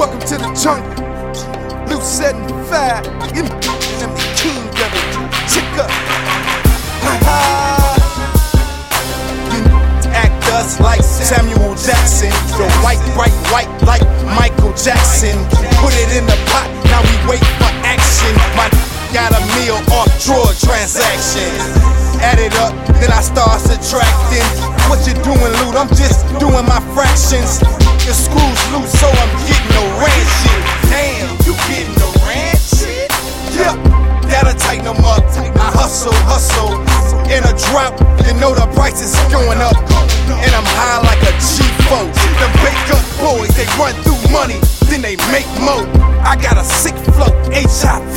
Welcome to the jungle. Loose set and fire. And I'm the king of it. Chick up. Act us like Samuel Jackson. So white, bright, white like Michael Jackson. Put it in the pot, now we wait for action. My got a meal off drug transactions. Add it up, then I start subtracting. What you doing, Loot? I'm just doing my fractions. The screws loose, so I'm getting no ranch shit. Damn, you getting no ranch shit? Yep, that'll tighten them up. I hustle. In a drop, you know the price is going up. And I'm high like a G4. The bake up boys, they run through money, then they make more. I got a sick flow, HIV.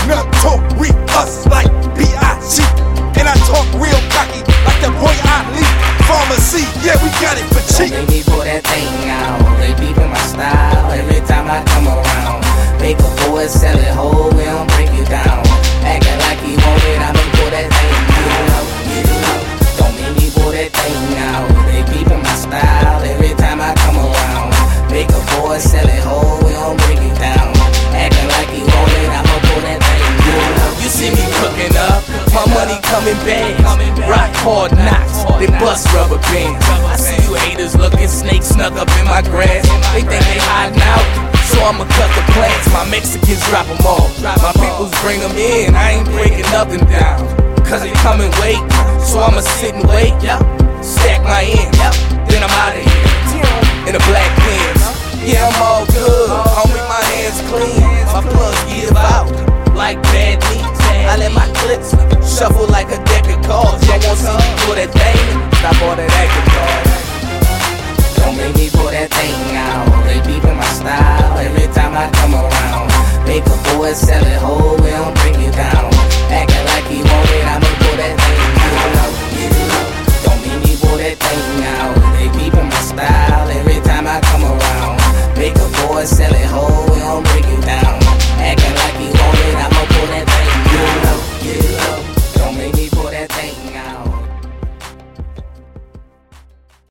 Notorious like B.I.G. And I talk real cocky like the boy Ali. Pharmacy, yeah, we got it for cheap. Don't make me pull that thing out. They peepin' my style every time I come around. Make a boy sell it whole, we don't break it down. Acting like he want it, I'ma pull that thing out. Don't make me pull that thing out. They peepin' my style every time I come around. Make a boy sell it whole, we don't break it down. Acting like he want it, I'ma pull that thing out. You see me cooking up, my money coming back. Rock hard knocks, they bust rubber bands. I see you haters looking snakes snuck up in my grass. They think they hiding out, so I'ma cut the plants. My Mexicans drop them off, my peoples bring them in. I ain't breaking nothing down, cause they come and wait. So I'ma sit and wait, stack my ends, then I'm out of here in the black pants. Yeah, I'm all good, homie, my hands clean. My plugs give out like bad meat. I let my clips shuffle like a deck of cards. Y'all won't see me pull that thing, stop all that acting card. Don't make me pull that thing out. They peepin' my style every time I come around. Make a boy sell it whole, we don't break it down. Acting like he want it, I'ma pull that thing out. Don't make me pull that thing out.